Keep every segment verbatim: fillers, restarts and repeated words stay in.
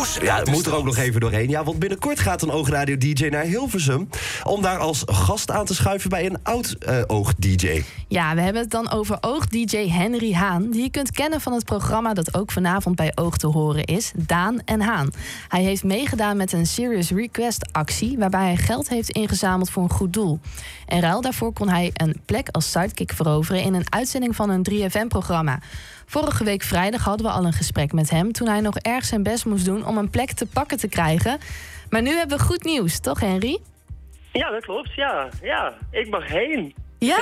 nieuws. Ja, het moet er ook nog even doorheen. Ja, want binnenkort gaat een Oogradio-D J naar Hilversum om daar als gast aan te schuiven bij een oud uh, Oog-D J. Ja, we hebben het dan over Oog-D J Henry Haan, die je kunt kennen van het programma dat ook vanavond bij Oog te horen is, Daan en Haan. Hij heeft meegedaan met een Serious Request actie waarbij hij geld heeft ingezameld voor een goed doel. En ruil daarvoor kon hij een plek als sidekick veroveren in een uitzending van een drie F M-programma. Vorige week vrijdag hadden we al een gesprek met hem toen hij nog erg zijn best moest doen om een plek te pakken te krijgen. Maar nu hebben we goed nieuws, toch Henry? Ja, dat klopt. Ja, ja. Ik mag heen. Ja?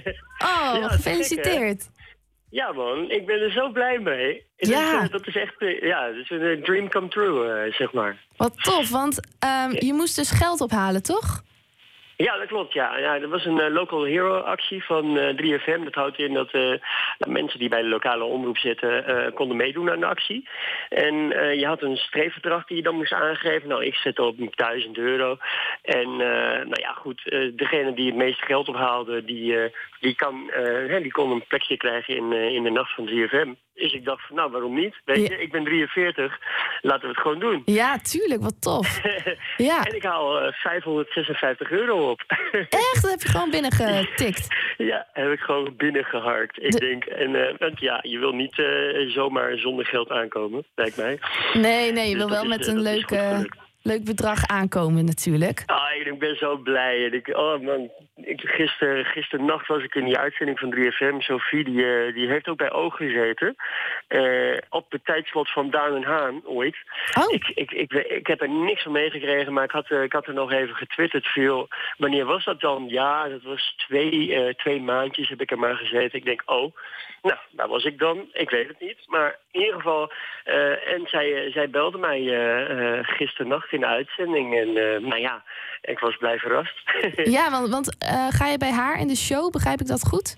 Oh, ja, gefeliciteerd. Gek, ja man, ik ben er zo blij mee. Ja. Dat, dat is echt uh, ja, dat is een dream come true, uh, zeg maar. Wat tof, want um, je moest dus geld ophalen, toch? Ja, dat klopt, ja. ja dat was een uh, Local Hero actie van uh, drie F M. Dat houdt in dat uh, mensen die bij de lokale omroep zitten uh, konden meedoen aan de actie. En uh, je had een streefbedrag die je dan moest aangeven. Nou, ik zette op duizend euro. En uh, nou ja, goed, uh, degene die het meeste geld ophaalde, die, uh, die, kan, uh, die kon een plekje krijgen in, uh, in de nacht van drie F M. Dus ik dacht van, nou, waarom niet? Weet je, ja. Ik ben drieënveertig, laten we het gewoon doen. Ja, tuurlijk, wat tof. Ja. En ik haal uh, vijfhonderdzesenvijftig euro op. Echt? Dat heb je gewoon binnengetikt? Ja, heb ik gewoon binnengeharkt. Ik De... denk, en uh, want ja, je wil niet uh, zomaar zonder geld aankomen, lijkt mij. Nee, nee, je dus wil wel is, met uh, een leuke... Leuk bedrag aankomen natuurlijk. Ah, ik ben zo blij. En ik, oh man, ik, gister, gisternacht was ik in die uitzending van drie F M. Sophie, die, uh, die heeft ook bij Oog gezeten. Uh, op het tijdslot van Daan en Haan, ooit. Oh. Ik, ik, ik, ik heb er niks van meegekregen, maar ik had, uh, ik had er nog even getwitterd veel. Wanneer was dat dan? Ja, dat was twee, uh, twee maandjes heb ik er maar gezeten. Ik denk, oh, nou, daar was ik dan. Ik weet het niet. Maar in ieder geval, uh, en zij, uh, zij belde mij uh, uh, gisternacht in de uitzending. En uh, nou ja, ik was blij verrast. Ja, want, want uh, ga je bij haar in de show? Begrijp ik dat goed?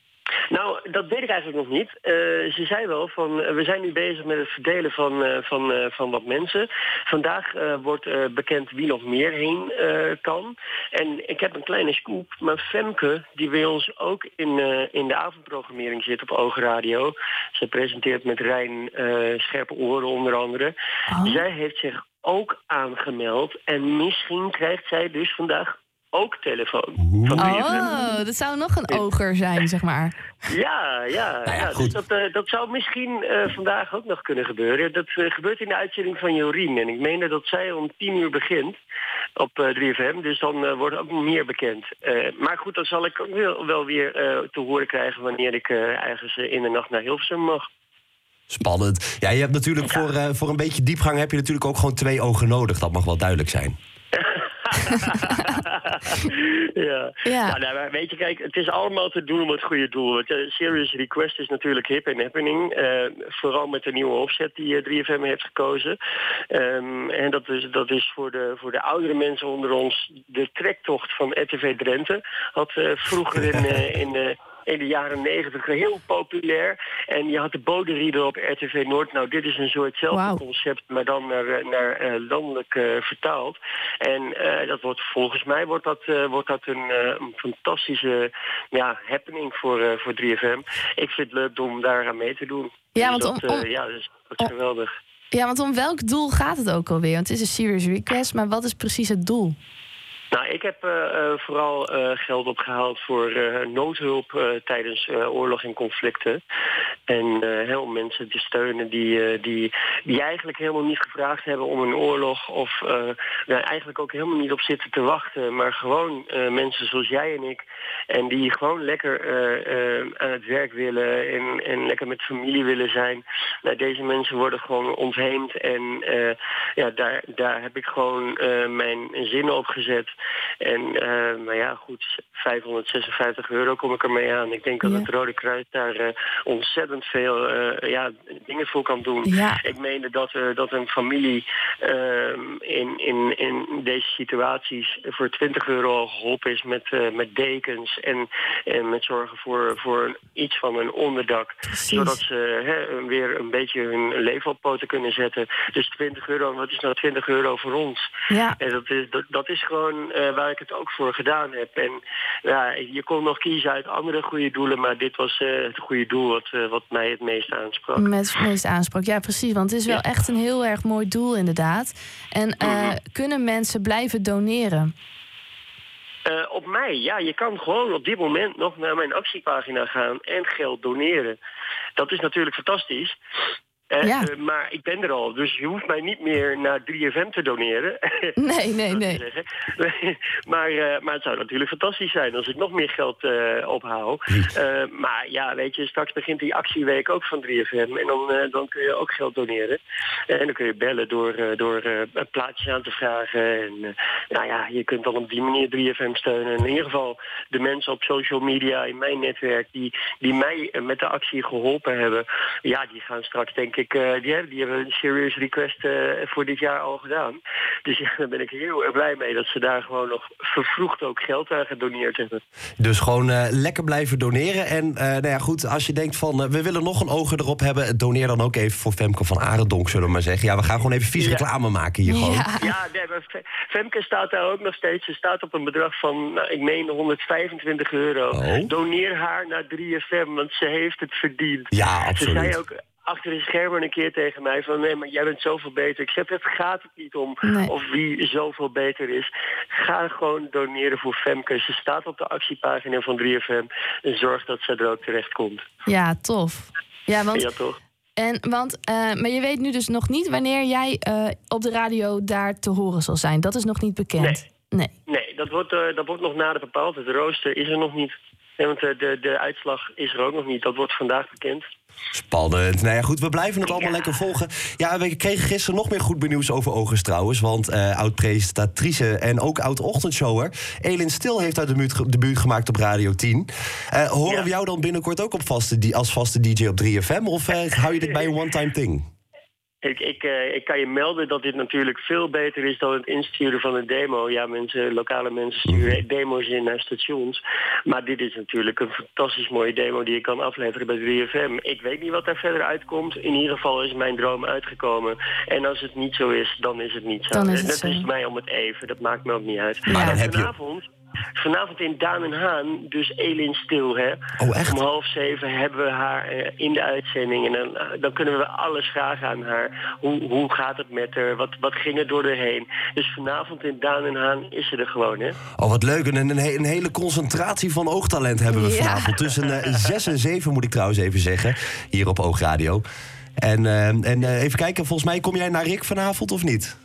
Nou, dat weet ik eigenlijk nog niet. Uh, ze zei wel van, uh, we zijn nu bezig met het verdelen van, uh, van, uh, van wat mensen. Vandaag uh, wordt uh, bekend wie nog meer heen uh, kan. En ik heb een kleine scoop, maar Femke, die bij ons ook in, uh, in de avondprogrammering zit op Oogradio. Ze presenteert met Rijn uh, Scherpe Oren onder andere. Oh. Zij heeft zich ook aangemeld en misschien krijgt zij dus vandaag ook telefoon. Van oh, dat zou nog een oger zijn, zeg maar. Ja, ja. Nou ja, ja dus dat, uh, dat zou misschien uh, vandaag ook nog kunnen gebeuren. Dat uh, gebeurt in de uitzending van Jorien. En ik meen dat zij om tien uur begint op uh, drie F M. Dus dan uh, wordt ook meer bekend. Uh, maar goed, dan zal ik ook wel, wel weer uh, te horen krijgen wanneer ik uh, ergens uh, in de nacht naar Hilversum mag. Spannend. Ja, je hebt natuurlijk ja. voor, uh, voor een beetje diepgang heb je natuurlijk ook gewoon twee ogen nodig. Dat mag wel duidelijk zijn. ja. ja. ja nou, weet je, kijk, het is allemaal te doen om het goede doel. Want, uh, Serious Request is natuurlijk hip en happening. Uh, vooral met de nieuwe opzet die uh, drie F M heeft gekozen. Um, en dat is, dat is voor, de, voor de oudere mensen onder ons de trektocht van R T V Drenthe. Had uh, vroeger in... Uh, in uh, in de jaren negentig heel populair. En je had de bodenrieder op R T V Noord. Nou, dit is een soortzelfde wow. concept, maar dan naar, naar uh, landelijk uh, vertaald. En uh, dat wordt volgens mij wordt dat, uh, wordt dat een, uh, een fantastische ja, happening voor, uh, voor drie F M. Ik vind het leuk om daar aan mee te doen. Ja, dus want dat, om, uh, ja, dus, dat is om, geweldig. Ja, want om welk doel gaat het ook alweer? Want het is een Serious Request, maar wat is precies het doel? Nou, ik heb uh, uh, vooral uh, geld opgehaald voor uh, noodhulp uh, tijdens uh, oorlog en conflicten. En uh, heel mensen te steunen die, uh, die, die eigenlijk helemaal niet gevraagd hebben om een oorlog. Of uh, nou, eigenlijk ook helemaal niet op zitten te wachten. Maar gewoon uh, mensen zoals jij en ik. En die gewoon lekker uh, uh, aan het werk willen en, en lekker met familie willen zijn. Nou, deze mensen worden gewoon ontheemd. En uh, ja, daar, daar heb ik gewoon uh, mijn zinnen op gezet. En uh, nou ja, goed, vijfhonderdzesenvijftig euro kom ik ermee aan. Ik denk dat ja. het Rode Kruis daar uh, ontzettend veel uh, ja, dingen voor kan doen. Ja. Ik meende dat, uh, dat een familie uh, in, in, in deze situaties voor twintig euro al geholpen is met, uh, met dekens en, en met zorgen voor, voor iets van een onderdak. Precies. Zodat ze hè, weer een beetje hun leven op poten kunnen zetten. Dus twintig euro, wat is nou twintig euro voor ons? Ja. En dat is, dat, dat is gewoon uh, waar ik het ook voor gedaan heb. En ja, je kon nog kiezen uit andere goede doelen, maar dit was uh, het goede doel wat, uh, wat mij het meest aansprak. Met het meest aansprak, ja precies. Want het is wel Ja. echt een heel erg mooi doel inderdaad. En uh, Mhm. kunnen mensen blijven doneren? Uh, op mij, ja, je kan gewoon op dit moment nog naar mijn actiepagina gaan en geld doneren. Dat is natuurlijk fantastisch. Uh, Ja. uh, maar ik ben er al, dus je hoeft mij niet meer naar drie F M te doneren. Nee, nee, Zo te nee. zeggen. maar, uh, maar het zou natuurlijk fantastisch zijn als ik nog meer geld uh, ophaal. Uh, maar ja, weet je, straks begint die actieweek ook van drie F M. En dan, uh, dan kun je ook geld doneren. Uh, en dan kun je bellen door, uh, door uh, plaatjes aan te vragen. En uh, nou ja, je kunt dan op die manier drie F M steunen. En in ieder geval de mensen op social media in mijn netwerk die, die mij uh, met de actie geholpen hebben. Ja, die gaan straks denk ik, uh, die, hebben, die hebben een serious request uh, voor dit jaar al gedaan. Dus ja, daar ben ik heel erg blij mee dat ze daar gewoon nog vervroegd ook geld aan gedoneerd hebben. Dus gewoon uh, lekker blijven doneren. En uh, nou ja, goed, als je denkt van uh, we willen nog een ogen erop hebben, doneer dan ook even voor Femke van Arendonk, zullen we maar zeggen. Ja, we gaan gewoon even vies Ja. reclame maken hier gewoon. Ja. Ja, nee, maar Femke staat daar ook nog steeds. Ze staat op een bedrag van, nou, ik meen honderdvijfentwintig euro. Oh. Doneer haar naar drie F M, want ze heeft het verdiend. Ja, Ze absoluut. zei ook achter de schermen een keer tegen mij van nee, maar jij bent zoveel beter. Ik zeg, het gaat het niet om Nee. of wie zoveel beter is. Ga gewoon doneren voor Femke. Ze staat op de actiepagina van drie F M en zorg dat ze er ook terecht komt. Ja, tof. Ja, want, Ja, toch? en, want uh, maar je weet nu dus nog niet wanneer jij uh, op de radio daar te horen zal zijn. Dat is nog niet bekend. Nee. Nee, dat wordt, uh, dat wordt nog nader bepaald. Het rooster is er nog niet. Nee, want de, de, de uitslag is er ook nog niet. Dat wordt vandaag bekend. Spannend. Nou ja, goed, we blijven het allemaal Ja. lekker volgen. Ja, we kregen gisteren nog meer goed nieuws over Ogers trouwens. Want uh, oud-presentatrice en ook oud-ochtendshower Elin Stil heeft uit de debuut, debuut gemaakt op Radio tien. Uh, horen Ja. we jou dan binnenkort ook op vaste, als vaste D J op drie F M? Of uh, hou je dit bij een one-time thing? Ik, ik, uh, ik kan je melden dat dit natuurlijk veel beter is dan het insturen van een demo. Ja, mensen, lokale mensen sturen demo's in naar stations. Maar dit is natuurlijk een fantastisch mooie demo die je kan afleveren bij drie F M. Ik weet niet wat daar verder uitkomt. In ieder geval is mijn droom uitgekomen. En als het niet zo is, dan is het niet zo. Dan is het dat zo. is mij om het even. Dat maakt me ook niet uit. Maar dan En heb je- vanavond... Vanavond in Daan en Haan, dus Elin Stil, hè. Oh, echt? Om half zeven hebben we haar uh, in de uitzending. En dan, uh, dan kunnen we alles vragen aan haar. Hoe, hoe gaat het met haar? Wat, wat ging er door haar heen? Dus vanavond in Daan en Haan is ze er gewoon, hè. Oh, wat leuk. En een, he- een hele concentratie van oogtalent hebben we Ja. vanavond. Tussen uh, zes en zeven moet ik trouwens even zeggen. Hier op Oogradio. En, uh, en uh, even kijken, volgens mij kom jij naar Rick vanavond of niet?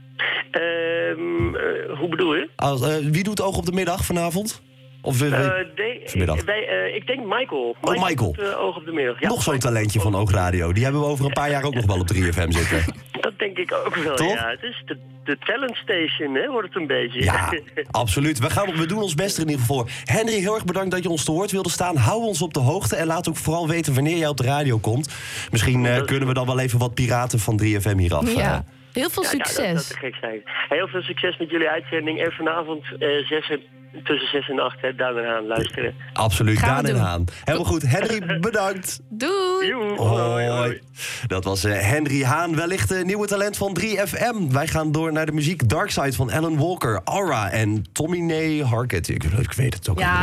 Um, uh, hoe bedoel je? Als, uh, wie doet Oog op de middag vanavond? Of, uh, Uh, de, Vanmiddag. wij, uh, ik denk Michael. Oh, Michael. doet, uh, oog op de middag. Ja, nog zo'n Michael. talentje van Oogradio. Die hebben we over een paar jaar ook nog wel op drie F M zitten. Dat denk ik ook wel, Toch? ja. Het is de, de talent station, hè, wordt het een beetje. Ja, absoluut. We, gaan, we doen ons best er in ieder geval voor. Henry, heel erg bedankt dat je ons te woord wilde staan. Hou ons op de hoogte en laat ook vooral weten wanneer jij op de radio komt. Misschien uh, kunnen we dan wel even wat piraten van drie F M hier af. Ja. Uh, Heel veel Ja, ja, succes. dat, dat te gek zijn. Heel veel succes met jullie uitzending. En vanavond uh, zes en, tussen zes en acht, hè, Daan en Haan, luisteren. absoluut, Gaan we Daan en doen. Haan. Helemaal goed. Henry, bedankt. Doei. Joe, Hoi. Dat was uh, Henry Haan, wellicht een nieuwe talent van drie F M. Wij gaan door naar de muziek Dark Side van Alan Walker, Aura en Tommy Nee Harket. Ik, ik weet het ook Ja. niet.